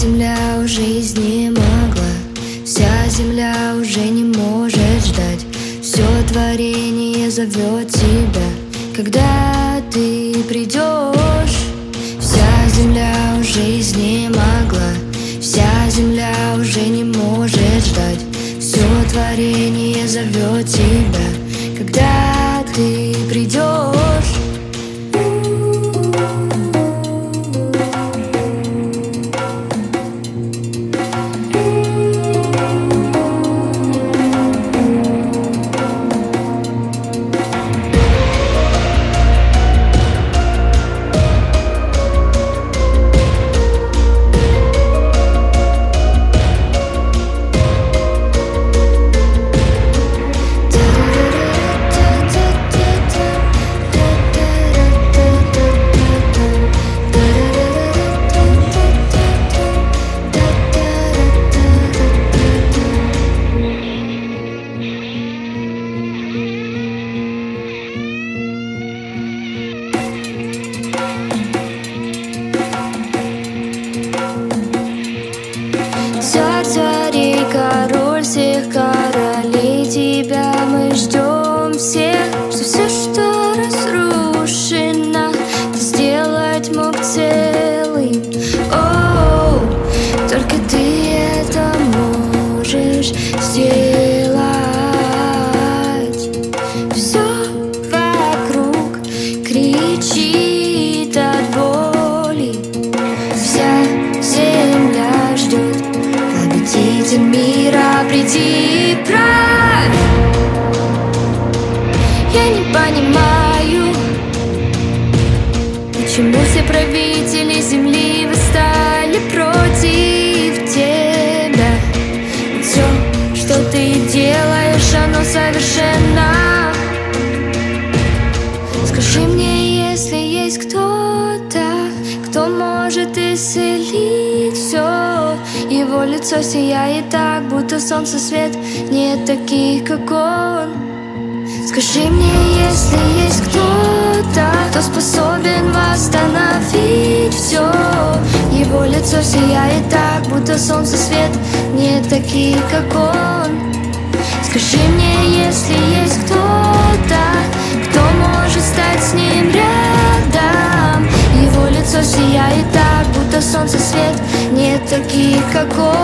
земля уже изнемогла, вся земля уже не может ждать. Все творение зовет тебя, когда ты придешь. Вся земля уже изнемогла, вся земля уже не может ждать. Все творение зовет тебя, когда ты придешь. Царь, король всех королей, тебя мы ждем всех, что все, что разрушено, ты сделать мог целым. О, только ты это можешь сделать. Все вокруг кричит от боли, вся земля ждет. Победитель мира, приди и правь. Я не понимаю, почему все правители земли восстали против тебя. Все, что ты делаешь, оно совершенно. Скажи мне, если есть кто-то, кто может исцелить все. Его лицо сияет так, будто солнце свет. Нет таких, как он. Скажи мне, если есть кто-то, кто способен восстановить все. Его лицо сияет так, будто солнце свет. Нет таких, как он. Скажи мне, если есть кто-то, кто может стать с ним рядом. Его лицо сияет так, будто солнце свет. Нет таких, как он.